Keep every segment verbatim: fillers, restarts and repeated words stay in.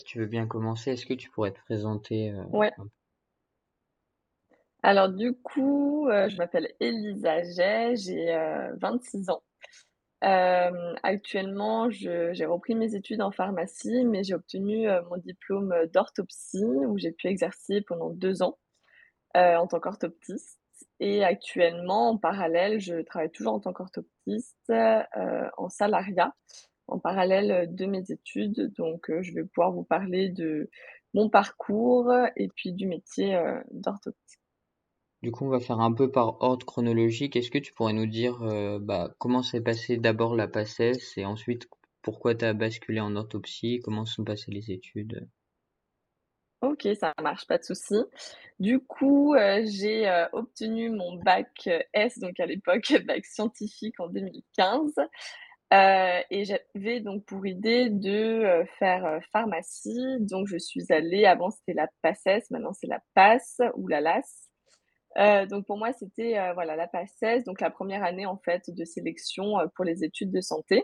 Tu veux bien commencer? Est-ce que tu pourrais te présenter euh, Ouais. un peu? Alors du coup, heu, je m'appelle Elisa Jay, j'ai, heu, vingt-six ans. Hem, actuellement, je j'ai repris mes études en pharmacie, mais j'ai obtenu, heu, mon diplôme, heu, d'orthoptie où j'ai pu exercer pendant deux ans, heu, en tant qu'orthoptiste et actuellement, en parallèle, je travaille toujours en tant qu'orthoptiste, heu, en salariat, en parallèle, heu, de mes études. Donc, heu, je vais pouvoir vous parler de mon parcours et puis du métier, heu, d'orthoptiste. Du coup, on va faire un peu par ordre chronologique. Est-ce que tu pourrais nous dire euh, bah, comment s'est passé d'abord la PACES et ensuite pourquoi tu as basculé en orthopsie, comment se sont passées les études? OK, ça marche, pas de souci. Du coup, heu, j'ai, heu, obtenu mon bac, heu, S, donc à l'époque bac scientifique en deux mille quinze, heu et j'avais donc pour idée de, heu, faire, heu, pharmacie. Donc je suis allée avant c'était la PACES, maintenant c'est la PAS ou la LAS. Heu, donc pour moi c'était, heu, voilà la PACES, donc la première année en fait de sélection, heu, pour les études de santé.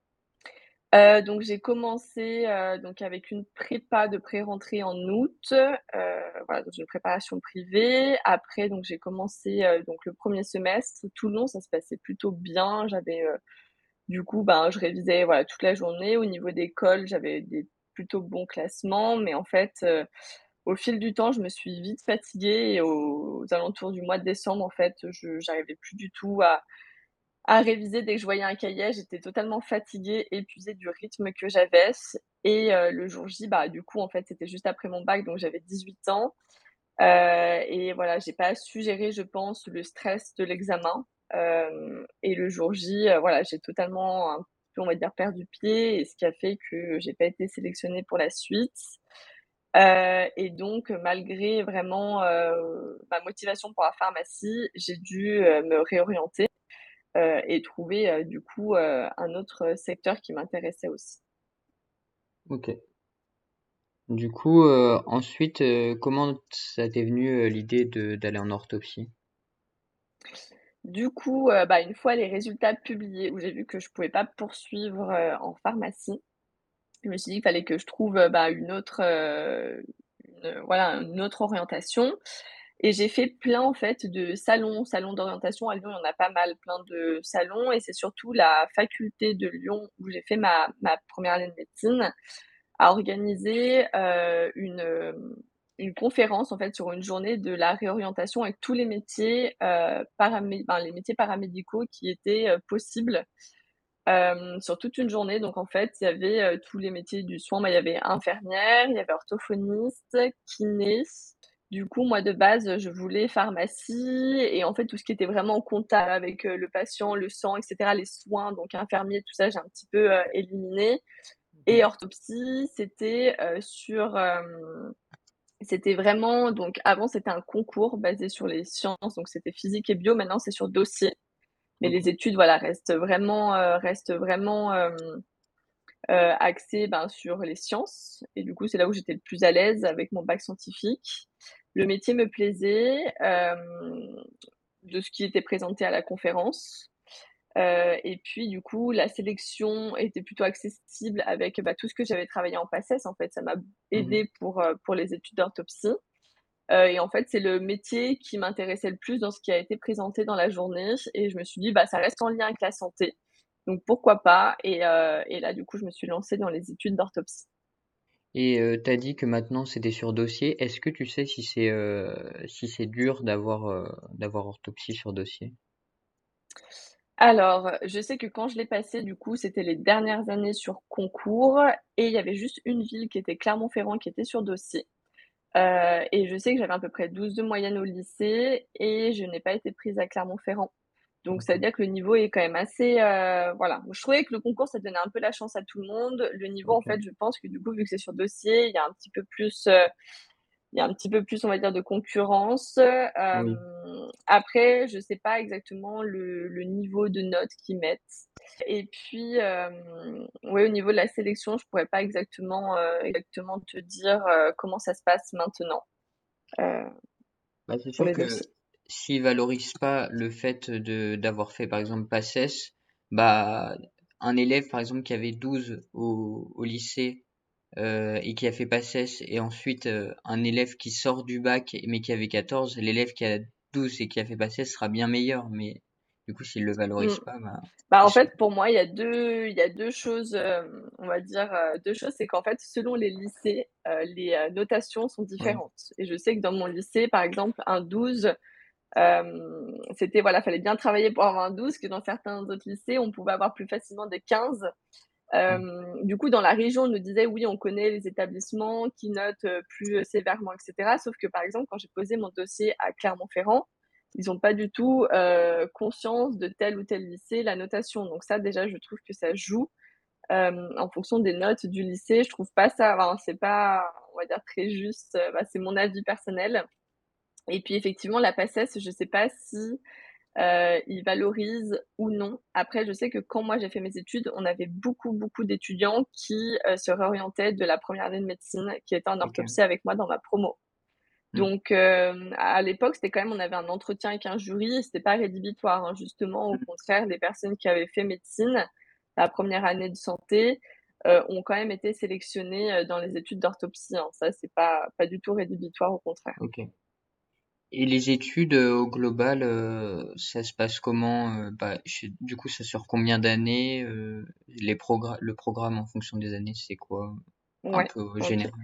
Heu, donc j'ai commencé, heu, donc avec une prépa de pré-rentrée en août, heu, voilà, dans une préparation privée. Après donc j'ai commencé, heu, donc le premier semestre, tout le long ça se passait plutôt bien. J'avais, heu, du coup, ben, je révisais, voilà, toute la journée. Au niveau des cols, j'avais des plutôt bons classements, mais en fait, heu, au fil du temps, je me suis vite fatiguée et aux alentours du mois de décembre, en fait, je j'arrivais plus du tout à à réviser. Dès que je voyais un cahier, j'étais totalement fatiguée, épuisée du rythme que j'avais et heu, le jour J, bah, du coup, en fait, c'était juste après mon bac, donc j'avais dix-huit ans, heu et voilà, j'ai pas su gérer, je pense, le stress de l'examen, hem et le jour J, heu, voilà, j'ai totalement un petit peu, on va dire, perdu pied et ce qui a fait que j'ai pas été sélectionnée pour la suite, heu et donc malgré vraiment, heu, ma motivation pour la pharmacie, j'ai dû, heu, me réorienter. Heu et trouver, heu, du coup, heu, un autre secteur qui m'intéressait aussi. Ok. Du coup, euh, ensuite, euh, comment ça t'est venu euh, l'idée de d'aller en orthopsie? Du coup, heu, bah, une fois les résultats publiés, où j'ai vu que je pouvais pas poursuivre, heu, en pharmacie, je me suis dit qu'il fallait que je trouve, heu, bah, une autre, heu, une, voilà, une autre orientation et j'ai fait plein, en fait, de salons salons d'orientation. À Lyon, il y en a pas mal, plein de salons et c'est surtout la faculté de Lyon où j'ai fait ma ma première année de médecine a organisé, heu, une, hem, une conférence en fait sur une journée de la réorientation avec tous les métiers, heu, paramé enfin les métiers paramédicaux qui étaient, heu, possibles, hem, sur toute une journée. Donc en fait, il y avait, heu, tous les métiers du soin. Bah, il y avait infirmière, il y avait orthophoniste, kiné. Du coup, moi de base, je voulais pharmacie et en fait tout ce qui était vraiment en contact avec, heu, le patient, le sang et cetera, les soins, donc infirmier, tout ça, j'ai un petit peu, heu, éliminé. Et Mhm. orthopsie, c'était, heu, sur, hem, c'était vraiment donc avant, c'était un concours basé sur les sciences, donc c'était physique et bio. Maintenant, c'est sur dossier. Mais Ok. les études, voilà, restent vraiment, heu, restent vraiment, hem, heu, axées, ben, sur les sciences et du coup, c'est là où j'étais le plus à l'aise avec mon bac scientifique. Le métier me plaisait, hem, de ce qui était présenté à la conférence. Heu et puis du coup, la sélection était plutôt accessible avec, bah, tout ce que j'avais travaillé en PACES, en fait, ça m'a Mhm. aidé pour, heu, pour les études d'orthopsie, heu et en fait, c'est le métier qui m'intéressait le plus dans ce qui a été présenté dans la journée et je me suis dit: «Bah, ça reste en lien avec la santé, donc pourquoi pas?» et heu et là, du coup, je me suis lancée dans les études d'orthopsie. Et euh, t'as dit que maintenant c'était sur dossier. Est-ce que tu sais si c'est euh, si c'est dur d'avoir euh, d'avoir orthopsie sur dossier? Alors, je sais que quand je l'ai passé, du coup, c'était les dernières années sur concours et il y avait juste une ville qui était Clermont-Ferrand qui était sur dossier. Heu et je sais que j'avais à peu près douze de moyenne au lycée et je n'ai pas été prise à Clermont-Ferrand. Donc ça veut dire que le niveau est quand même assez, heu, voilà. Je trouvais que le concours, ça donnait un peu la chance à tout le monde. Le niveau, en Ok. fait, je pense que du coup, vu que c'est sur dossier, il y a un petit peu plus, heu, il y a un petit peu plus, on va dire, de concurrence. Oui. Hem, après, je sais pas exactement le le niveau de notes qu'ils mettent et puis, hem, ouais, au niveau de la sélection, je pourrais pas exactement, heu, exactement te dire, heu, comment ça se passe maintenant, heu, Bah, c'est pour sûr les que dossiers. s'ils valorisent pas le fait de d'avoir fait par exemple PACES, bah un élève par exemple qui avait douze au, au lycée euh, et qui a fait PACES et ensuite euh, un élève qui sort du bac mais qui avait quatorze, l'élève qui a douze et qui a fait PACES sera bien meilleur. Mais du coup, s'il le Mmh. valorise pas, bah, Bah, il en se- fait, pour moi, il y a deux il y a deux choses, hem, on va dire, heu, deux choses. C'est qu'en fait, selon les lycées, heu, les, heu, notations sont ouais, différentes et je sais que dans mon lycée, par exemple, un douze, hem, c'était voilà, fallait bien travailler pour avoir un douze, que dans certains autres lycées, on pouvait avoir plus facilement des quinze. ouais, Hem, du coup, dans la région, on nous disait: «Oui, on connaît les établissements qui notent, heu, plus, heu, sévèrement» et cetera. Sauf que, par exemple, quand j'ai posé mon dossier à Clermont-Ferrand, ils ont pas du tout, heu, conscience de tel ou tel lycée, la notation. Donc ça, déjà, je trouve que ça joue, hem, en fonction des notes du lycée. Je trouve pas ça enfin, c'est pas, on va dire, très juste, heu, bah, c'est mon avis personnel. Et puis, effectivement, la PACES, je sais pas si Heu, ils valorisent ou non. Après, je sais que quand moi j'ai fait mes études, on avait beaucoup, beaucoup d'étudiants qui, heu, se réorientaient de la première année de médecine, qui étaient en ok. orthopsie avec moi dans ma promo. Hmm, Donc, hem, à l'époque, c'était quand même on avait un entretien avec un jury et c'était pas rédhibitoire, hein. Justement, au hmm, contraire, les personnes qui avaient fait médecine, la première année de santé, heu, ont quand même été sélectionnées, heu, dans les études d'orthopsie, hein. Ça, c'est pas pas du tout rédhibitoire, au contraire. ok. Et les études euh, au global, euh, ça se passe comment? euh, bah, je- du coup, ça sur combien d'années? euh, les progr- le programme en fonction des années, c'est quoi? Un Ouais, peu au OK. général.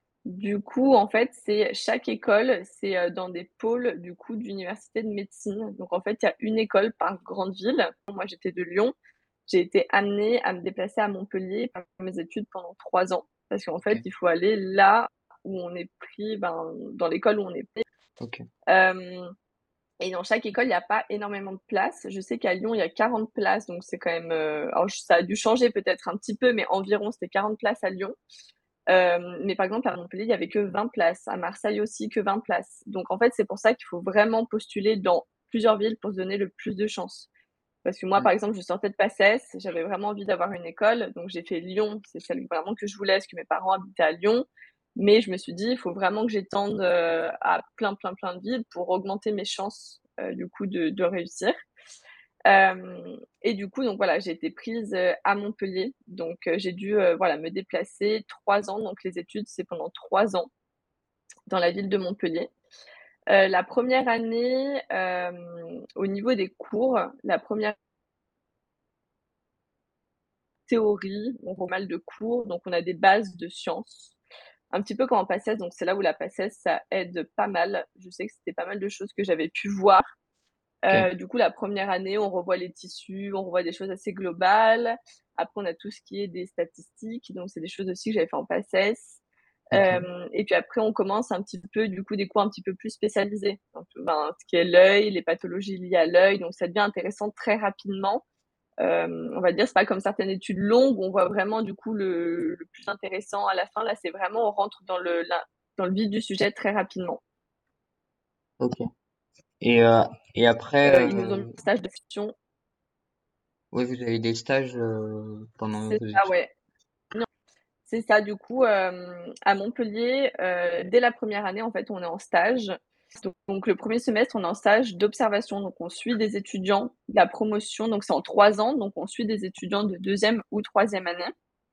Du coup, en fait, c'est chaque école, c'est, heu, dans des pôles, du coup, d'université de médecine. Donc en fait, il y a une école par grande ville. Moi, j'étais de Lyon. J'ai été amenée à me déplacer à Montpellier pour faire mes études pendant trois ans. Parce qu'en Ok, fait, il faut aller là où on est pris, ben, dans l'école où on est pris. ok, Hem Et dans chaque école, il y a pas énormément de places. Je sais qu'à Lyon, il y a quarante places, donc c'est quand même, heu, alors ça a dû changer peut-être un petit peu, mais environ, c'était quarante places à Lyon. Hem, mais par exemple, à Montpellier, il y avait que vingt places. À Marseille aussi, que vingt places. Donc en fait, c'est pour ça qu'il faut vraiment postuler dans plusieurs villes pour se donner le plus de chances. Parce que moi, hmm, par exemple, je sortais de PACES, j'avais vraiment envie d'avoir une école, donc j'ai fait Lyon, c'est celle vraiment que je voulais, parce que mes parents habitaient à Lyon. Mais je me suis dit: «Il faut vraiment que j'étende, heu, à plein, plein, plein de villes pour augmenter mes chances, heu, du coup de de réussir». Hem Et du coup, donc voilà, j'ai été prise, heu, à Montpellier. Donc heu, j'ai dû, heu, voilà, me déplacer trois ans. Donc les études, c'est pendant trois ans dans la ville de Montpellier. Heu, la première année, hem, au niveau des cours, la première théorie, on voit mal de cours, donc on a des bases de sciences. Un petit peu comme en PACES, donc c'est là où la PACES, ça aide pas mal. Je sais que c'était pas mal de choses que j'avais pu voir. ok, Heu, du coup, la première année, on revoit les tissus, on revoit des choses assez globales. Après, on a tout ce qui est des statistiques, donc c'est des choses aussi que j'avais fait en PACES. ok, Hem Et puis après, on commence un petit peu, du coup, des cours un petit peu plus spécialisés. Donc, ben, ce qui est l'œil, les pathologies liées à l'œil, donc ça devient intéressant très rapidement. Hem, on va dire, c'est pas comme certaines études longues où on voit vraiment, du coup, le le plus intéressant à la fin. Là, c'est vraiment on rentre dans le la dans le vif du sujet très rapidement. ok. Et, euh, et après, Heu, ils nous ont mis euh, en stage de fiction. ouais, vous avez des stages euh, pendant C'est vos ça, études. ouais. C'est ça, du coup, hem, à Montpellier, heu, dès la première année, en fait, on est en stage. Donc le premier semestre, on est en stage d'observation. Donc on suit des étudiants de la promotion, donc c'est en trois ans, donc on suit des étudiants de deuxième ou troisième année.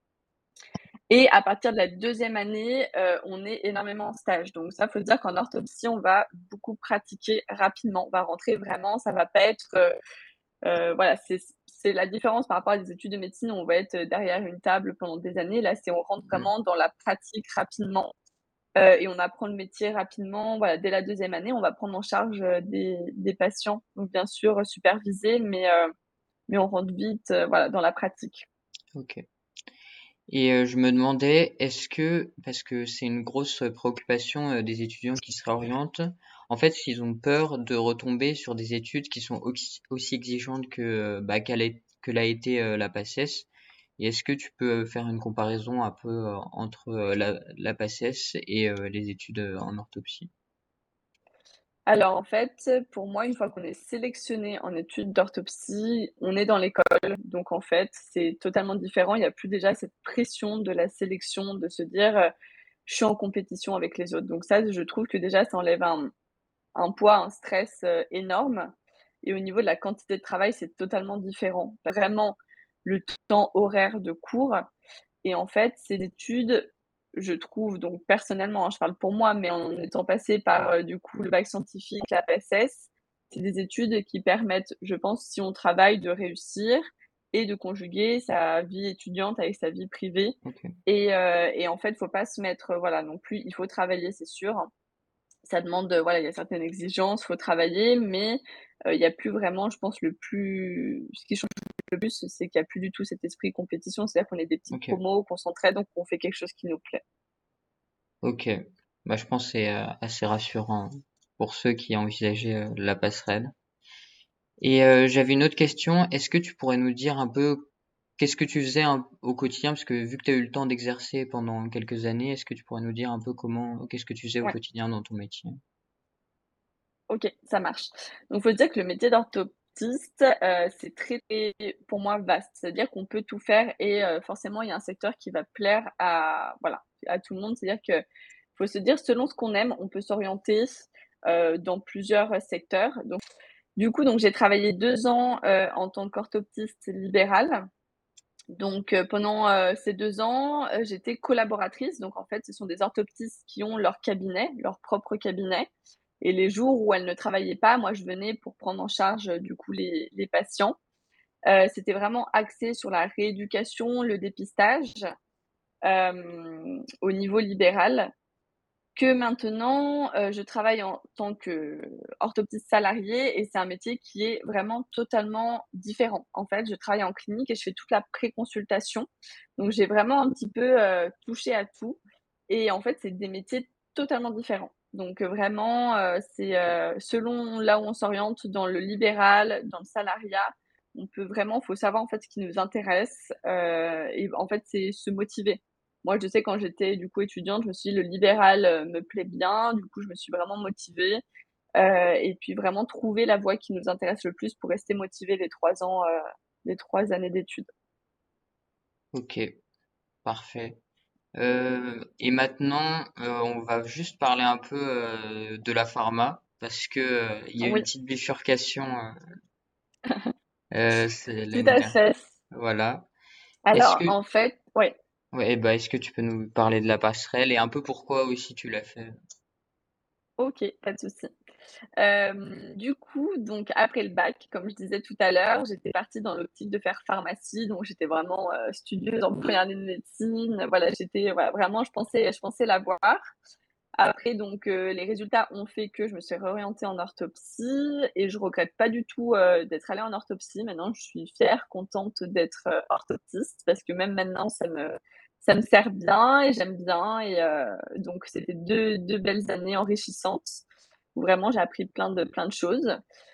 Et à partir de la deuxième année, heu, on est énormément en stage. Donc ça, faut se dire qu'en orthoptie, on va beaucoup pratiquer rapidement. On va rentrer vraiment, ça va pas être, heu heu, voilà, c'est c'est la différence par rapport à des études de médecine où on va être, derrière une table pendant des années. Là, c'est on rentre Hmm, vraiment dans la pratique rapidement, heu et on apprend le métier rapidement. Voilà, dès la deuxième année, on va prendre en charge, heu, des des patients. Donc bien sûr, supervisés, mais heu, mais on rentre vite, heu, voilà, dans la pratique. ok. Et euh, je me demandais, est-ce que, parce que c'est une grosse préoccupation euh, des étudiants qui se réorientent, en fait, s'ils ont peur de retomber sur des études qui sont aussi, aussi exigeantes que, euh, bah, qu'elle est- que l'a été euh, la PACES, et est-ce que tu peux faire une comparaison un peu euh, entre euh, la, la PACES et euh, les études euh, en orthopsie? Alors en fait, pour moi, une fois qu'on est sélectionné en études d'orthopsie, on est dans l'école. Donc en fait, c'est totalement différent. Il y a plus déjà cette pression de la sélection, de se dire, heu: «Je suis en compétition avec les autres». Donc ça, je trouve que déjà, ça enlève un un poids, un stress, heu, énorme. Et au niveau de la quantité de travail, c'est totalement différent. Vraiment, le temps horaire de cours et en fait, ces études je trouve donc personnellement, hein, je parle pour moi, mais en étant passée par, heu, du coup le bac scientifique, la P S S, c'est des études qui permettent, je pense, si on travaille, de réussir et de conjuguer sa vie étudiante avec sa vie privée OK, et heu et en fait, faut pas se mettre, heu, voilà, non plus il faut travailler, c'est sûr. Ça demande, heu, voilà, il y a certaines exigences, faut travailler, mais heu, il y a plus vraiment, je pense, le plus ce qui change le plus, c'est qu'il y a plus du tout cet esprit compétition. C'est-à-dire qu'on est des petites OK, promos, qu'on s'entraide, donc on fait quelque chose qui nous plaît. OK. Bah, je pense que c'est, heu, assez rassurant pour ceux qui envisageaient, heu, la passerelle. Et heu, j'avais une autre question. Est-ce que tu pourrais nous dire un peu qu'est-ce que tu faisais un au quotidien? Parce que vu que tu as eu le temps d'exercer pendant quelques années, est-ce que tu pourrais nous dire un peu comment qu'est-ce que tu faisais au Ouais, quotidien dans ton métier? OK, ça marche. Donc faut se dire que le métier d'orthoptiste, heu, c'est très, très, pour moi, vaste. C'est-à-dire qu'on peut tout faire et heu, forcément, il y a un secteur qui va plaire à voilà, à tout le monde. C'est-à-dire que faut se dire selon ce qu'on aime, on peut s'orienter, heu, dans plusieurs secteurs. Donc du coup, donc j'ai travaillé deux ans, heu, en tant qu'orthoptiste libérale. Donc heu, pendant, heu, ces deux ans, heu, j'étais collaboratrice. Donc en fait, ce sont des orthoptistes qui ont leur cabinet, leur propre cabinet et les jours où elles ne travaillaient pas, moi je venais pour prendre en charge, heu, du coup les les patients. Heu, c'était vraiment axé sur la rééducation, le dépistage, hem, au niveau libéral. Que maintenant, heu, je travaille en tant qu'orthoptiste salariée et c'est un métier qui est vraiment totalement différent. En fait, je travaille en clinique et je fais toute la pré-consultation. Donc j'ai vraiment un petit peu, heu, touché à tout et en fait, c'est des métiers totalement différents. Donc, heu, vraiment, heu, c'est, heu, selon là où on s'oriente dans le libéral, dans le salariat, on peut vraiment faut savoir en fait ce qui nous intéresse, heu et en fait, c'est se motiver. Moi, je sais quand j'étais du coup étudiante, je me suis dit: «Le libéral, heu, me plaît bien». Du coup, je me suis vraiment motivée, heu et puis vraiment trouver la voie qui nous intéresse le plus pour rester motivés les trois ans, heu, les trois années d'études. OK, parfait. Heu et maintenant, heu, on va juste parler un peu, heu, de la pharma parce que, heu, il y a eu une Oui, petite bifurcation, heu heu, c'est tout l'année à dernière. fait. Voilà. Est-ce Alors que en fait oui, ouais, bah, est-ce que tu peux nous parler de la passerelle et un peu pourquoi aussi tu l'as fait? OK, pas de souci. Hem, du coup, donc après le bac, comme je disais tout à l'heure, j'étais partie dans l'optique de faire pharmacie, donc j'étais vraiment, heu, studieuse en première année de médecine. Voilà, j'étais voilà, vraiment je pensais je pensais l'avoir. Après donc heu, les résultats ont fait que je me suis réorientée en orthopsie et je regrette pas du tout, heu, d'être allée en orthopsie. Maintenant, je suis fière, contente d'être, heu, orthoptiste parce que même maintenant ça me ça me sert bien et j'aime bien et heu, donc c'était deux deux belles années enrichissantes où vraiment j'ai appris plein de plein de choses.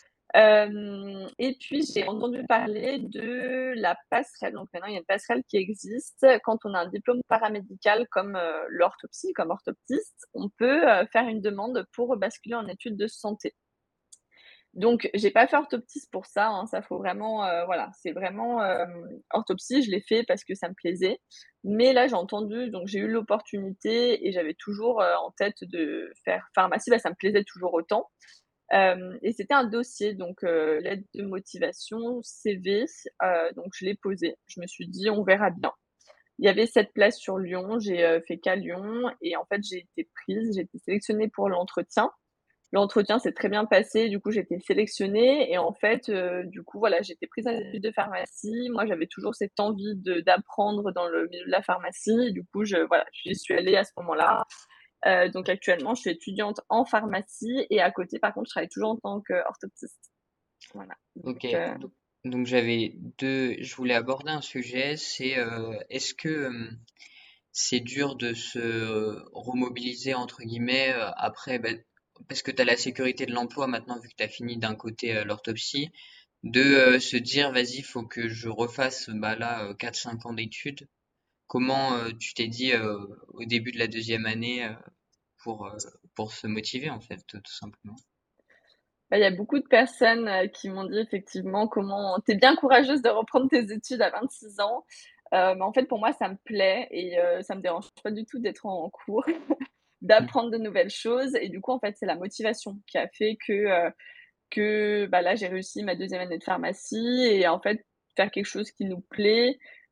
Hem et puis j'ai entendu parler de la passerelle. Donc maintenant, il y a une passerelle qui existe. Quand on a un diplôme paramédical comme, heu, l'orthopsie, comme orthoptiste, on peut, heu, faire une demande pour basculer en études de santé. Donc j'ai pas fait orthoptiste pour ça, hein, ça faut vraiment, heu, voilà, c'est vraiment, hem, orthopsie, je l'ai fait parce que ça me plaisait. Mais là, j'ai entendu donc j'ai eu l'opportunité et j'avais toujours, heu, en tête de faire pharmacie, bah, ça me plaisait toujours autant. Hem et c'était un dossier donc heu, lettre de motivation, C V, heu, donc je l'ai posé. Je me suis dit: «On verra bien». Il y avait cette place sur Lyon, j'ai, heu, fait qu'à Lyon et en fait, j'ai été prise, j'ai été sélectionnée pour l'entretien. L'entretien s'est très bien passé, du coup, j'ai été sélectionnée et en fait, heu, du coup, voilà, j'ai été prise à l'étude de pharmacie. Moi, j'avais toujours cette envie de d'apprendre dans le milieu de la pharmacie. Du coup, je voilà, j'y suis allée à ce moment-là. Heu, donc actuellement, je suis étudiante en pharmacie et à côté, par contre, je travaille toujours en tant qu'orthoptiste. Voilà, OK, donc heu, donc donc j'avais deux je voulais aborder un sujet, c'est, heu, est-ce que, hem, c'est dur de se «remobiliser» entre guillemets, heu, après, bah, parce que tu as la sécurité de l'emploi maintenant vu que tu as fini d'un côté, heu, l'orthopsie, de, heu, se dire: «Vas-y, faut que je refasse, bah, là, heu, quatre cinq ans d'études». Comment, heu, tu t'es dit, heu, au début de la deuxième année, heu, pour, heu, pour se motiver en fait, tout simplement? bah, il y a beaucoup de personnes, heu, qui m'ont dit effectivement: «Comment tu es bien courageuse de reprendre tes études à vingt-six ans». Heu, mais en fait, pour moi, ça me plaît et heu, ça me dérange pas du tout d'être en cours, Mmh. d'apprendre de nouvelles choses et du coup, en fait, c'est la motivation qui a fait que, heu, que, bah, là, j'ai réussi ma deuxième année de pharmacie et en fait, faire quelque chose qui nous plaît,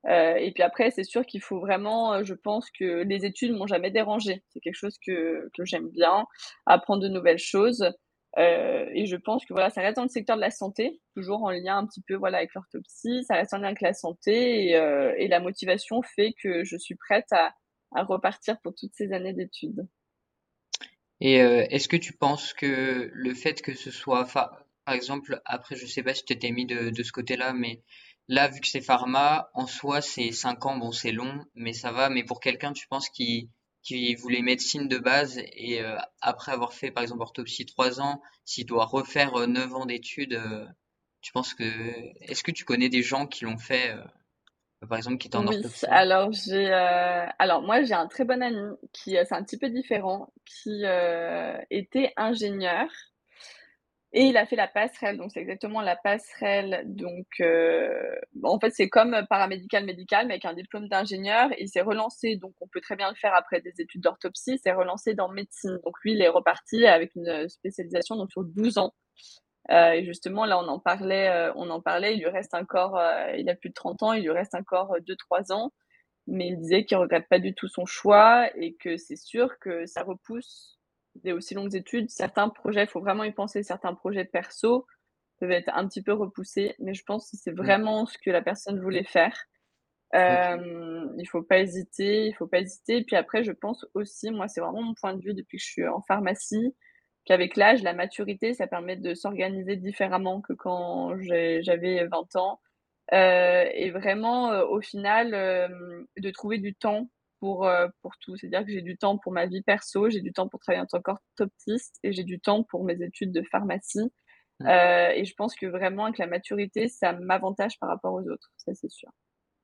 Heu et puis après, c'est sûr qu'il faut vraiment, heu, je pense que les études m'ont jamais dérangée. C'est quelque chose que que j'aime bien, apprendre de nouvelles choses, heu et je pense que voilà, ça reste dans le secteur de la santé, toujours en lien un petit peu, voilà, avec l'orthoptie, ça reste en lien avec la santé et heu et la motivation fait que je suis prête à à repartir pour toutes ces années d'études. Et heu, est-ce que tu penses que le fait que ce soit pha par exemple, après je sais pas si tu t'étais mis de de ce côté-là, mais là, vu que c'est pharma, en soi, c'est cinq ans, bon, c'est long, mais ça va. Mais pour quelqu'un, tu penses qui qui voulait médecine de base et heu, après avoir fait, par exemple, orthoptie trois ans, s'il doit refaire, heu, neuf ans d'études, heu, tu penses que est-ce que tu connais des gens qui l'ont fait, heu, par exemple, qui étaient en Oui, orthoptie? alors j'ai, heu, alors moi j'ai un très bon ami qui, heu, c'est un petit peu différent, qui, heu, était ingénieur et il a fait la passerelle, donc c'est exactement la passerelle, donc heu, en fait, c'est comme paramédical médical, mais avec un diplôme d'ingénieur et il s'est relancé, donc on peut très bien le faire après des études d'orthoptie, il s'est relancé dans médecine. Donc lui, il est reparti avec une, spécialisation donc sur douze ans, heu et justement là, on en parlait, heu, on en parlait, il lui reste encore, heu, il a plus de trente ans, il lui reste encore, deux trois ans, mais il disait qu'il regrette pas du tout son choix et que c'est sûr que ça repousse des aussi longues études. Certains projets, il faut vraiment y penser, certains projets perso peuvent être un petit peu repoussés, mais je pense que c'est Mmh, vraiment ce que la personne voulait faire. OK. Hem, il faut pas hésiter, il faut pas hésiter. Et puis après, je pense aussi, moi, c'est vraiment mon point de vue depuis que je suis en pharmacie, qu'avec l'âge, la maturité, ça permet de s'organiser différemment que quand j'ai j'avais vingt ans. Heu et vraiment, heu, au final, hem, de trouver du temps pour, heu, pour tout. C'est-à-dire que j'ai du temps pour ma vie perso, j'ai du temps pour travailler en tant qu'orthoptiste et j'ai du temps pour mes études de pharmacie. Mmh. Heu et je pense que vraiment avec la maturité, ça m'avantage par rapport aux autres, ça c'est sûr.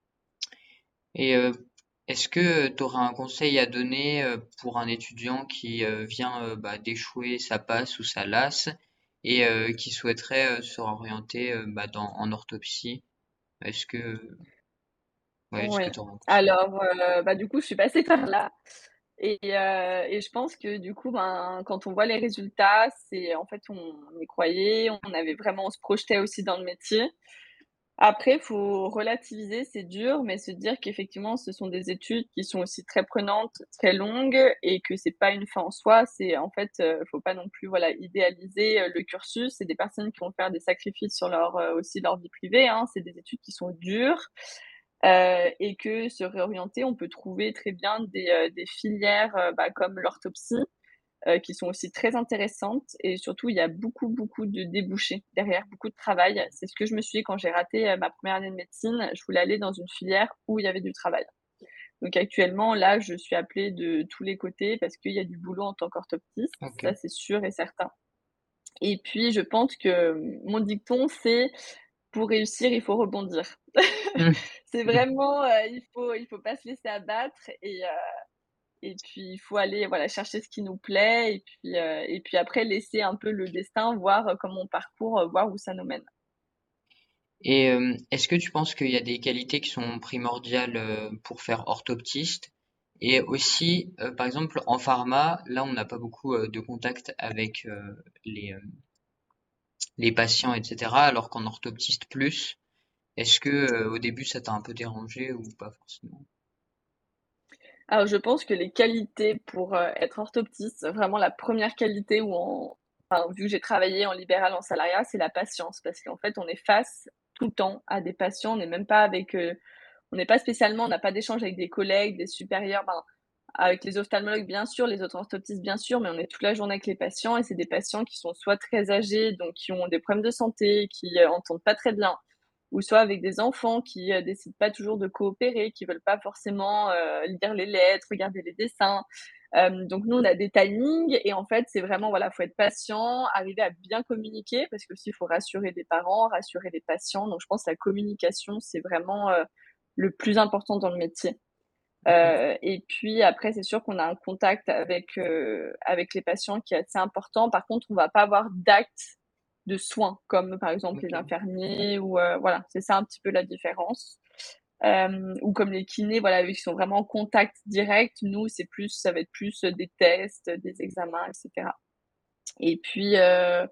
Et heu, est-ce que tu aurais un conseil à donner, heu, pour un étudiant qui, heu, vient, heu, bah, d'échouer sa passe ou sa LAS et heu, qui souhaiterait, heu, se réorienter, heu, bah, dans en orthoptie? Est-ce que ouais, est-ce que Ouais. tu aurais un conseil? Alors, heu, bah, du coup, je suis passée par là et heu et je pense que du coup, ben, quand on voit les résultats, c'est en fait, on y croyait, on avait vraiment on se projetait aussi dans le métier. Après, faut relativiser, c'est dur, mais se dire qu'effectivement, ce sont des études qui sont aussi très prenantes, très longues et que c'est pas une fin en soi. C'est en fait, heu, faut pas non plus, voilà, idéaliser, heu, le cursus. C'est des personnes qui vont faire des sacrifices sur leur, heu, aussi leur vie privée, hein. C'est des études qui sont dures, heu et que se réorienter, on peut trouver très bien des, heu, des filières, heu, bah, comme l'orthoptie, heu, qui sont aussi très intéressantes et surtout, il y a beaucoup, beaucoup de débouchés derrière, beaucoup de travail. C'est ce que je me suis dit quand j'ai raté, heu, ma première année de médecine. Je voulais aller dans une filière où il y avait du travail. Donc actuellement, là, je suis appelée de tous les côtés parce qu'il y a du boulot en tant qu'orthoptiste, ça, OK. c'est sûr et certain. Et puis, je pense que, mmh, mon dicton, c'est: «Pour réussir, il faut rebondir». Mmh. C'est vraiment, heu, il faut il faut pas se laisser abattre et heu et puis il faut aller, voilà, chercher ce qui nous plaît et puis, heu et puis après laisser un peu le destin voir, heu, comme on parcourt, heu, voir où ça nous mène. Et hem, est-ce que tu penses qu'il y a des qualités qui sont primordiales, heu, pour faire orthoptiste? Et aussi, heu, par exemple, en pharma, là, on n'a pas beaucoup, heu, de contact avec, heu, les, hem, les patients et cetera, alors qu'en orthoptiste plus. Est-ce que, heu, au début, ça t'a un peu dérangé ou pas forcément? Alors je pense que les qualités pour, heu, être orthoptiste, vraiment la première qualité où on enfin, vu que j'ai travaillé en libéral, en salariat, c'est la patience. Parce qu'en fait, on est face tout le temps à des patients, on n'est même pas avec, heu, on n'est pas spécialement on n'a pas d'échange avec des collègues, des supérieurs, ben, avec les ophtalmologues bien sûr, les autres orthoptistes bien sûr, mais on est toute la journée avec les patients et c'est des patients qui sont soit très âgés, donc qui ont des problèmes de santé, qui, heu, entendent pas très bien, ou soit avec des enfants qui, heu, décident pas toujours de coopérer, qui veulent pas forcément, heu, lire les lettres, regarder les dessins. Hem, donc nous, on a des timings et en fait, c'est vraiment, voilà, faut être patient, arriver à bien communiquer parce qu'aussi il faut rassurer les parents, rassurer les patients. Donc je pense que la communication, c'est vraiment, heu, le plus important dans le métier. OK, Heu et puis après, c'est sûr qu'on a un contact avec, heu, avec les patients qui est assez important. Par contre, on va pas avoir d'actes de soins comme, par exemple, les OK. infirmiers ou, heu, voilà, c'est ça un petit peu la différence. Hem, ou comme les kinés, voilà, eux, qui sont vraiment en contact direct. Nous, c'est plus ça va être plus, heu, des tests, des examens et cetera. Et puis, heu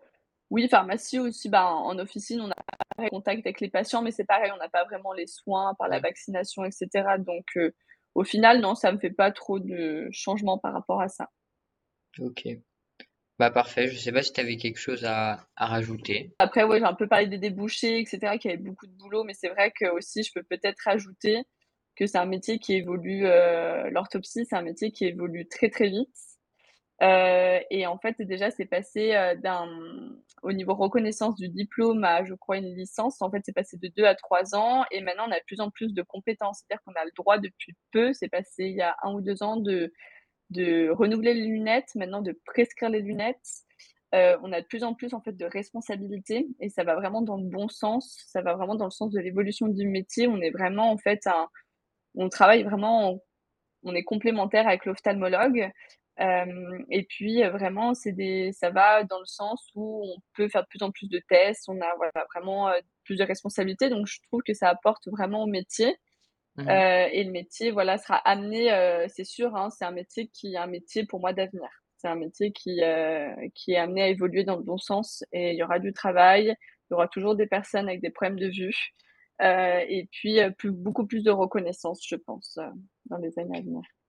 Oui, pharmacie aussi, ben, en officine, on a pareil contact avec les patients, mais c'est pareil, on n'a pas vraiment les soins par la Ouais, vaccination et cetera, donc heu, au final, non, ça me fait pas trop de changements par rapport à ça. OK. Bah, parfait, je sais pas si tu avais quelque chose à à rajouter? Après, ouais, j'ai un peu parlé des débouchés et cetera, qu'il y avait beaucoup de boulot, mais c'est vrai que aussi je peux peut-être rajouter que c'est un métier qui évolue, heu, l'orthoptie, c'est un métier qui évolue très, très vite. Heu et en fait, déjà, c'est passé, heu, d'un mmh, au niveau reconnaissance du diplôme à, je crois, une licence. En fait, c'est passé de deux à trois ans et maintenant on a de plus en plus de compétences. C'est-à-dire qu'on a le droit depuis peu, c'est passé il y a un ou deux ans de de renouveler les lunettes, maintenant de prescrire les lunettes. Heu, on a de plus en plus, en fait, de responsabilités et ça va vraiment dans le bon sens. Ça va vraiment dans le sens de l'évolution du métier. On est vraiment, en fait, un on travaille vraiment en on est complémentaires avec l'ophtalmologue. Hem et puis, heu, vraiment, c'est des ça va dans le sens où on peut faire de plus en plus de tests. On a, voilà, vraiment, heu, plus de responsabilités, donc je trouve que ça apporte vraiment au métier. Mmh. Heu et le métier, voilà, sera amené, heu, c'est sûr, hein, c'est un métier qui est un métier pour moi d'avenir. C'est un métier qui, heu, qui est amené à évoluer dans le bon sens et il y aura du travail, il y aura toujours des personnes avec des problèmes de vue, heu et puis, heu, plus beaucoup plus de reconnaissance, je pense, heu, dans les années à venir.